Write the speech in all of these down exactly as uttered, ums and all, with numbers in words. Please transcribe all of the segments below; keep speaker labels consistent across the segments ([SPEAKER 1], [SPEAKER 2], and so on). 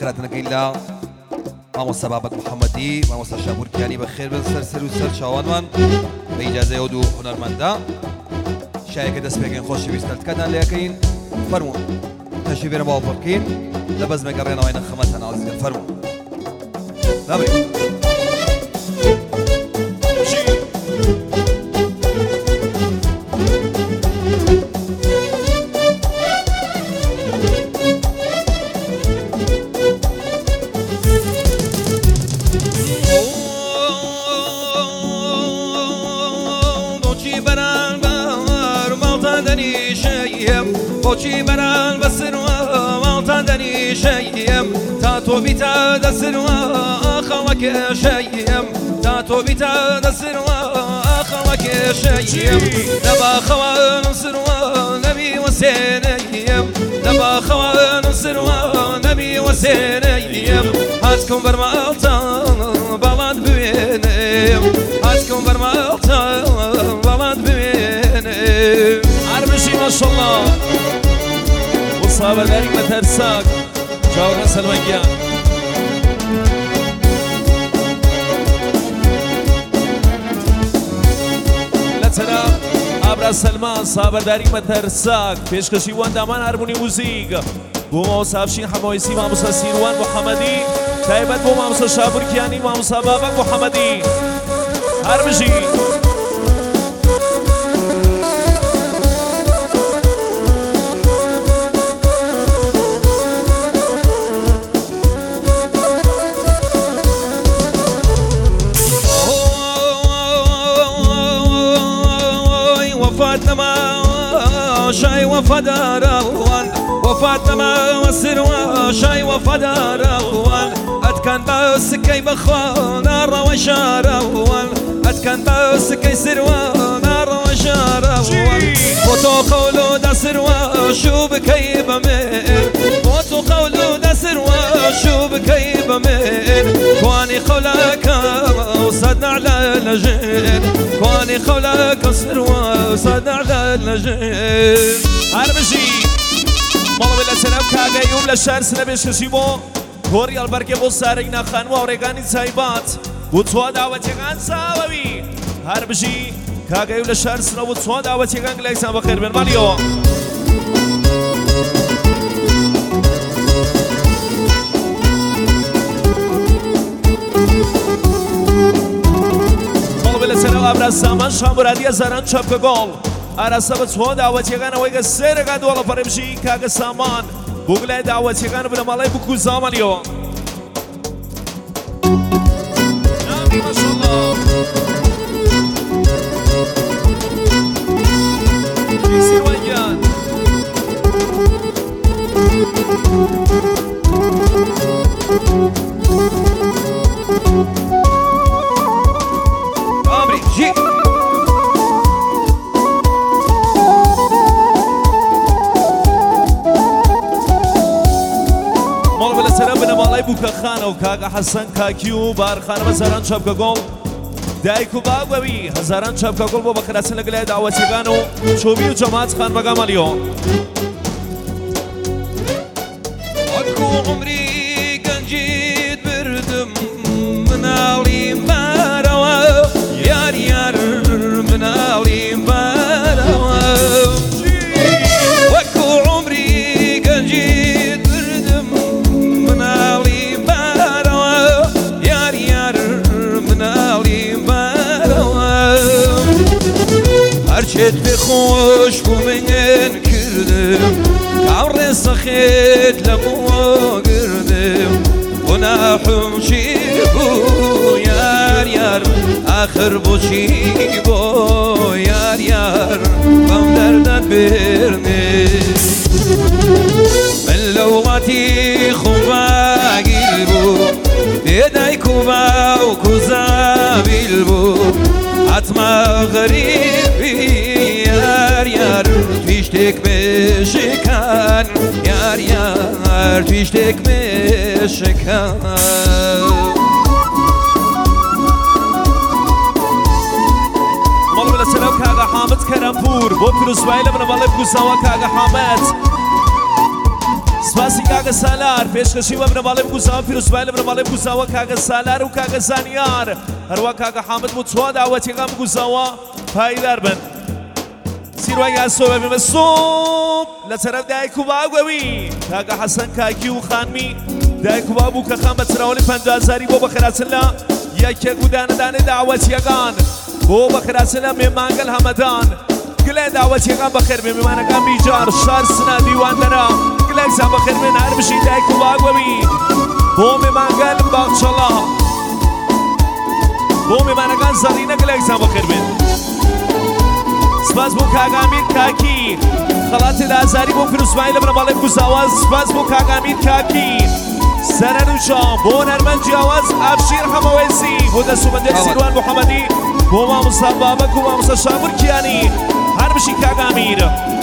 [SPEAKER 1] خيراتنا كيلا مامو سبابك محمدي مامو شابور كياني بخير بسر سر وسر شاوانوان بإجازة يودو هنرمندا شايك دست بگین خوشی بیستلت کردن لیکن فرمون تشریفین با فرکین لباس مقرن وين خمسة عزيز فرمون نبري بوچی برال بسر و مالتندنی شیم تا تو بیتا دسر و خلق شیم تا تو بیتا دسر و خلق شیم نبا خوان سر و نبی وسینیم نبا خوان سر و نبی وسینیم هات کن بر مالتان بالاد ببینیم هات کن بر مالتان بالاد ببینیم عربشی ماشالله صابر داري ما ترساك جاورنا سلمانجيان لتنا ابرا سلمان صابر داري ما ترساك پیشکشی وان دامان هرمونی موزیک بو موسى افشین حمایسی ماموسا سیروان محمدی تایبت بو ماموسا شابور کیانی ماموسا بابک محمدی هرمشی شاي وفداروان وفاتما وسروا شاي وفداروان أتكن بس كي بخوان نار وشاروان أتكن بس كي سروا نار وشاروان فوتو خولو دا سروا شو بكي بمين فوتو خولو دا سروا شو بكي بمين كواني خولك وصدنا على الجين كواني خولك سروا وصدنا على الجين هرمشي مالا بلا سلام كاقا يوم لشهر سنة بيشكشي بو كوري البركة بو سارينا خانوا ورقاني تايبات وطوا دعوتي غان ساوي هرمشي كاقا يوم لشهر سنة وطوا دعوتي غان قليسان بخير من ماليو مالا بلا سلام ابرز زمان شامورادي زران چپک گل أرسل بتوان دعوتي غانا ويجا سير غادو على فرمشي كاغا سامان بوغلا دعوتي غانا بلا مالاي بكو زمان اليوم نامي ما شاء الله يصير ويان أمري جي بوكا خانه وكاغا حسن كاكيو بار خانه هزاران شبكه جول دايكو باغوي هزاران شبكه جول بو بخراسن لقلا دعوتي غانو شوبي وجماعه خان مقام اليوم اكو عمري كان جيت بردم من علي مباروا يار يار من علي مباروا واكو عمري كان جيت بردم من علي هرچت بخوش بو من کردم کار سخت لبو گردم گناهم چی بو یار یار آخر بو چی بو یار یار بام دردت برنه من لوغتی خوبا گیل بو دیدای کوبا و کوزابیل بو حتما غريبي يار يار تشتك بشكان يار يار تشتك بشكان مالو بلا سلام كاغا حامد كرامبور بو فلوس بايلة من والله بكو سوا كاغا حامد سپاسی کاگە سالار پێشکەشی بە بنەماڵی بگوزاوە پیرۆزبای لە بنەماڵی بگوزاوە کاگە سالار و کاگە زانیار هەروە کاگە حامد بۆ چوا داوەتیەکان بگوزاوە پایدار بن سیروای یاسۆ بەبێمە سۆپ لە تەرەف دایک و باوگەوی کاگە حەسەن کاکی و خانمی دایک و بابوو کە خان بە چراوەڵی پەنجازاری بۆ بەخراچن لە یەکێک و دانەدانێ داوەتیەکان بۆ بەخراچن لە مێمانگەل هەمەدان گلێ داوەتیەکان بەخێر بێ میوانەکان بیجار شار سنا دیواندەرە گلێکزان بەخێر بێن هەر بشی دایک و باوگەوی بۆ میێمانگەل باخچەڵا بۆ میێمانەکان زەڕینە گلێکزان بەخێر بێن سپاس بۆ کاگامیر کاکی خەڵاتی لازاری بۆ پیرۆزبایی لە بنەماڵی بگوزاوە سپاس بۆ کاگامیر کاکی سەرەر و شام بۆ نەرمەند جیاواز ئابشیر هەمەوێزی بۆ دەسوبەندێک سیروان محەممەدی بۆ مامۆستا بابەک و مامۆستا شابور کیانی هەر بشی کاگامیر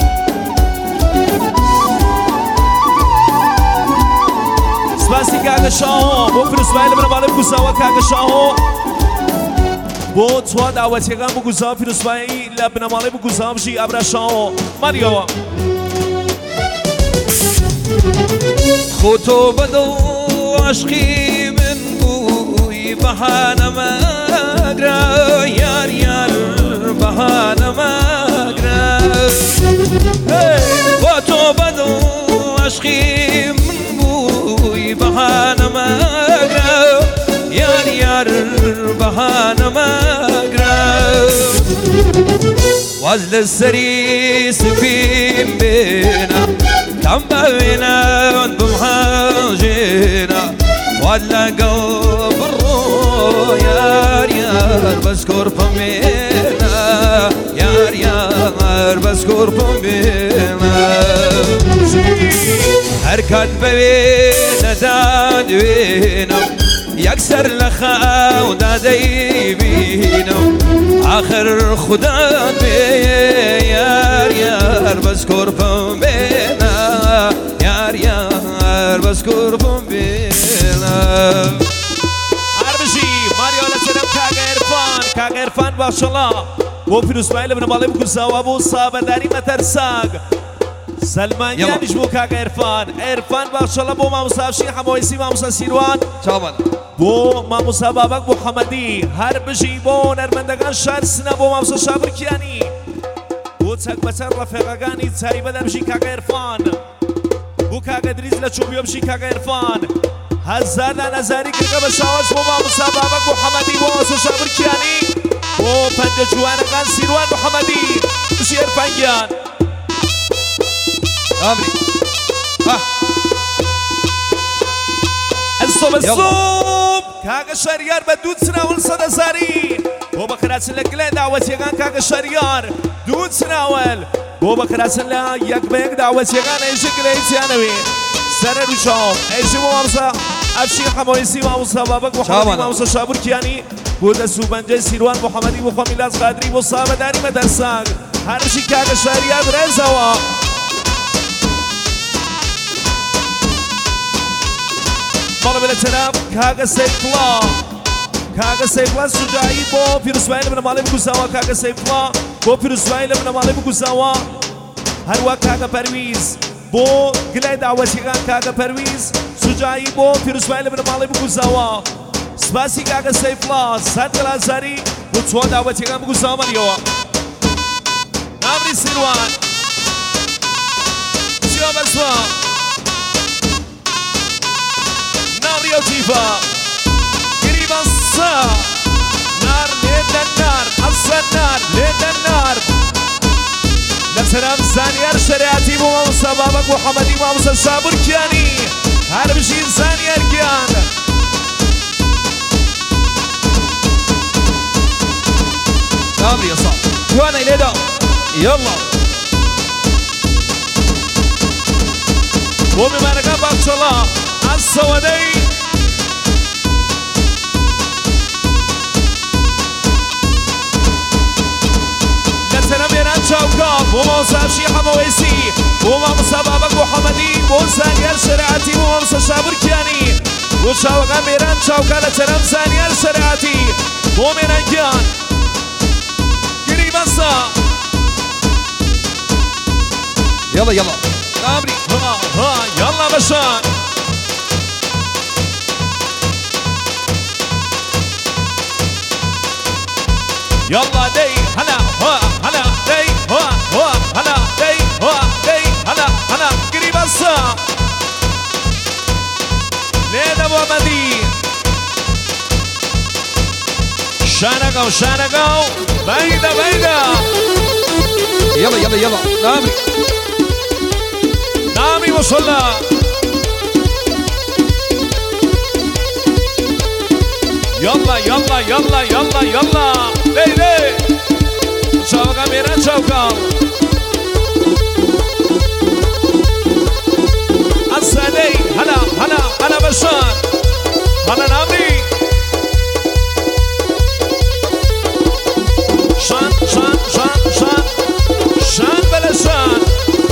[SPEAKER 1] سپاسی کاگە شاهۆ بۆ پیرۆزبایی لە بنەماڵی بگوزاوە کاگە شاهۆ بۆ چوا داوەتیەکان بگوزاوە پیرۆزبایی لە بنەماڵی بگوزاوە بژی ئابرا شاهۆ ماریەوە خۆ تۆ بەدڵ عاشقی من بووی بەهانە مەگرە یار یار بەهانە مەگرە خۆ تۆ بەدڵ عاشقی من بووی بەهانە مەگرە یار یار بەهانە مەگرە واز لەسەری سپیم بێنە کەم بەوێنەوەت بمهاژێنە واد لەگەڵ بڕۆ یار یار بەس کۆرپم بێنە یار یار بەس کۆرپم بێنە هەر کات بەوێنەدا دوێنم یەکسەر لە خەودا دەیبینم آخر خودت بێ یار یار بەس کۆرپم بێنە یار یار بەس کۆرپم بێنە هەر بژی ماریۆ لە سەرم کاگە عێرفان کاگە عێرفان باشەڵا بۆ پیرۆزبایی لە بنەماڵی بگوزاوە بۆ سابەداری مەتەرساگ سلمانیانیش بۆ کاگە عێرفان عێرفان باشەڵا بۆ مامۆستا ئافشین هەمەوێسی مامۆستا سیروان
[SPEAKER 2] چاوان
[SPEAKER 1] بۆ مامۆستا بابەک محەممەدی هەر بژی بۆ نەرمەندەکان شار سنە بۆ مامۆستا شابر کیانی بۆ چەک بەچەر ڕەفێقەکانی چاریبەدە بژی کاگە عێرفان بۆ کاگە دریز لە چوبیۆ بژی کاگە عێرفان هەزار دانەزاری کردە بە شاوەش بۆ مامۆستا بابەک محەممەدی بۆ مامۆستا شابر کیانی بۆ پەنجە جوانەکان سیروان محەممەدی بژی عێرفانگیان
[SPEAKER 2] ئەمری
[SPEAKER 1] ئەستۆ بەسۆب کاگە شەریار بە دوو چراوەڵ سەدەزاری بۆ بەخراچن لە گلێ داوەتیەکان کاگە شەریار دوو چراوەل بۆ بەخراچن لە یەک بە یەک داوەتیەکان ئەیژە گلەیتیانەوێ سەرەر و شام ئەیژە بۆ مامۆستا ئەفشین هەمەوێسی مامۆستا بابەک محەممەدی مامۆستا شابور کیانی بۆ دەسوبەنجەی سیروان محەممەدی بۆ خۆ میلاس قادری بۆ سابەداری مەدەرساگ هەر بژی کاگە شەریار برێزەوە بەڵێ بە لە تەناب کاگە سەیفڵا کاگە سەیفڵا سوجایی بۆ پیرۆزبایی لە بنەماڵی بگوزاوە کاگە سەیفڵا بۆ پیرۆزبایی لە بنەماڵی بگوزاوە هەروە کاگە پەرویز بۆ گلای داوەتیەکان کاگە پەرویز سوجایی بۆ پیرۆزبایی لە بنەماڵی بگوزاوە سپاسی کاگە سەیفڵا سەد گەلازاری بۆ چوار داوەتیەکان بگوزاوە مەریەوە نامری سیروان چیا بەسوە نامری ئەوتیفە گریبان سا نار لێدە نار ئەسە نار لێدە نار لەسەرم زانیار شەریعەتی بۆ مامۆستا بابەک محەممەدی مامۆستا شابور کیانی هەر بژین زانیار گیان
[SPEAKER 2] ئەمری ئەسا جوانەی لێدا یەڵڵا
[SPEAKER 1] بۆ میێمانەکان باخچەڵا ئەسەوەدەی لەسەرم ئێران چاوکا بۆ مامۆستا ئەفشین هەمەوێسی بۆ مامۆستا بابەک محەممەدی بۆ زانیار شەریعەتی بۆ مامۆستا شابور کیانی بۆ چاوەکان ئێران چاوکا لەسەرم زانیار شەریعەتی بۆ مێنانگیان گریبەسا
[SPEAKER 2] يلا يلا
[SPEAKER 1] امري ها ها يلا
[SPEAKER 2] بشان يلا دي هلا هو هلا دي هو هو هلا دي هو دي هلا هلا قريب الصا لين ابو مدين شانقو شانقو بعيدة بعيدة
[SPEAKER 1] يلا يلا يلا نامي
[SPEAKER 2] نامي وصلنا يلا يلا يلا يلا يلا لي لي شوقا ميران شوقا السالي هلا هلا هلا بشار هلا نامي شان شان شان شان شان بلا شان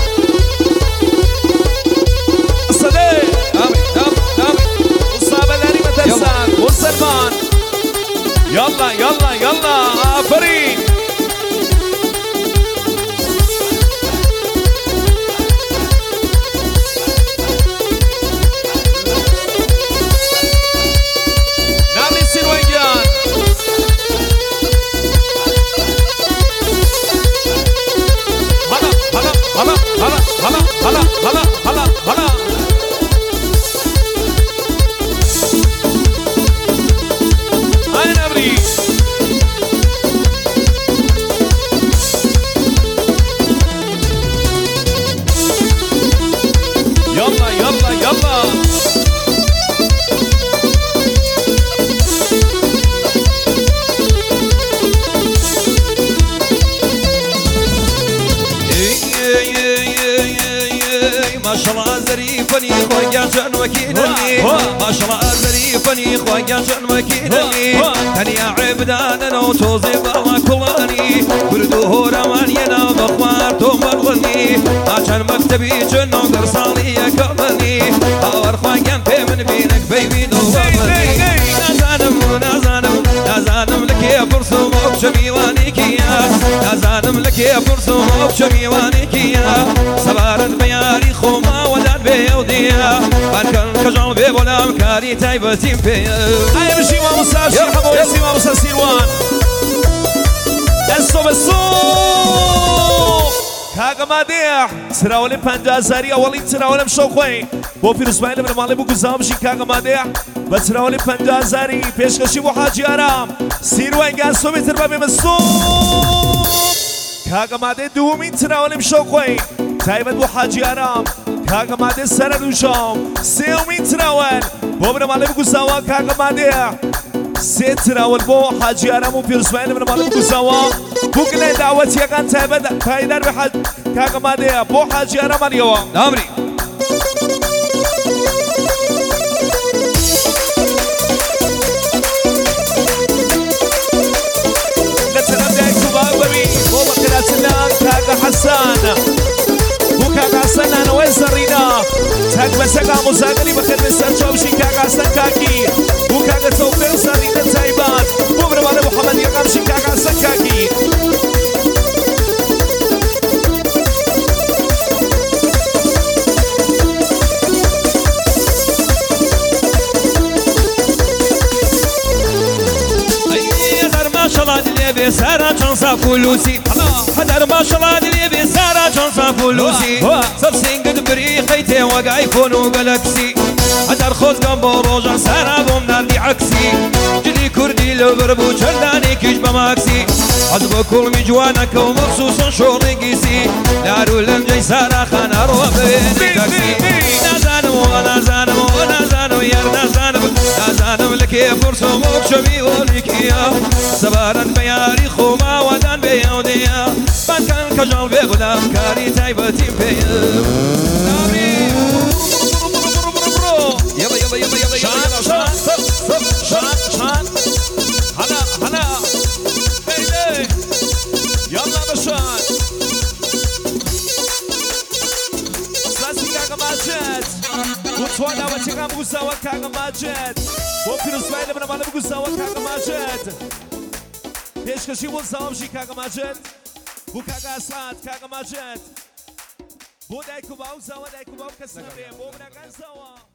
[SPEAKER 2] السالي
[SPEAKER 1] نامي نامي نامي
[SPEAKER 2] والصابة اللي ما تنسان والسلمان يلا يلا يلا آفرين نامي سيروينجان هلا هلا هلا هلا هلا هلا هلا هلا هلا أين أبري يلا يلا يلا
[SPEAKER 1] ما شاء الله زريفني خويا جن وكيلني ما شاء الله زريفني خويا جن وكيلني هني عبدان انا وتوزي بابا كلاني بردو روان ينا بخوار تو مرغني عشان مكتبي جن ودرسالي كملني اور خويا من بينك بيبي دوامني نازانم نازانم نازانم لك يا فرصو بشميواني كيا نازانم لك يا فرصو بشميواني كيا سبارت بياري خوما ودان بيوديا بانكن كجال بيبولام كاري تايبتين بيا
[SPEAKER 2] أي بشي ما مساشي حمو يسي ما مساسي روان الصو بالصو كاغا ماديح تراولي پنجاه زاری اولین تراولم شوخوی با پیروزمایل من مالی بو گزامشی کاغا مادیح با تراولي پنجاه زاری پیشکشی بو حاجی آرام سیروانگان سو میتر با بمسو کاغا مادیح دومین تراولم شوخوی تایبت بو حاجی آرام کاغا مادیح سر دوشام سیومین تراول با من مالی بو گزاوا کاغا مادیح سه تراول بو حاجی آرام و پیروزمایل من مالی بو گزاوا بوكلي دعوتي كان تابد فايدر بحاج كاغا ماديا بو حاجي انا مانيوا
[SPEAKER 1] نامري
[SPEAKER 2] لتنام دايكو بابي بو بكرا سلان كاغا حسان بو كاغا حسان انا وين سرينا تاك بسكا مزاقلي بخير بسان شوبشي كاغا حسان كاكي بو كاغا توفير سرينا تايبان بو برمال محمد يقامشي كاغا حسان كاكي
[SPEAKER 1] سارا چانسا فلوسی حدر ما شاء الله دلی بی سارا چانسا فلوسی سب سینگد بری خیته و آیفون و گالاکسی حدر خود کم با روزا سارا بوم نردی عکسی جلی کردی لبر بو چردانی کیش بماکسی حزب کل می جوانک و مخصوصا شوری گیسی دارو لنجی سارا خانه رو بینی کاکسی نازانم و نازانم و نازانم یر نازانم نازانم لکی فرسو مکشمی و لیکیا سبارن بیاری خوما ودان بیودیا من کن کجال بگودم کاری تایبتیم پیم نامی یلا یلا یلا یلا
[SPEAKER 2] شان شان شان شان هلا هلا بیلی یلا بشان ساسی کاغا ماجد وطوانا و چیغم بگوزاوا کاغا ماجد با پیروزمایل من مالا بگوزاوا کاغا ماجد پیشکشی بول سوام شی کاغا ماجد بو کاغا اسعد کاغا ماجد بۆ دایک و باوزەوە دایک و باو کەس نەبێ بۆ براکان زەوە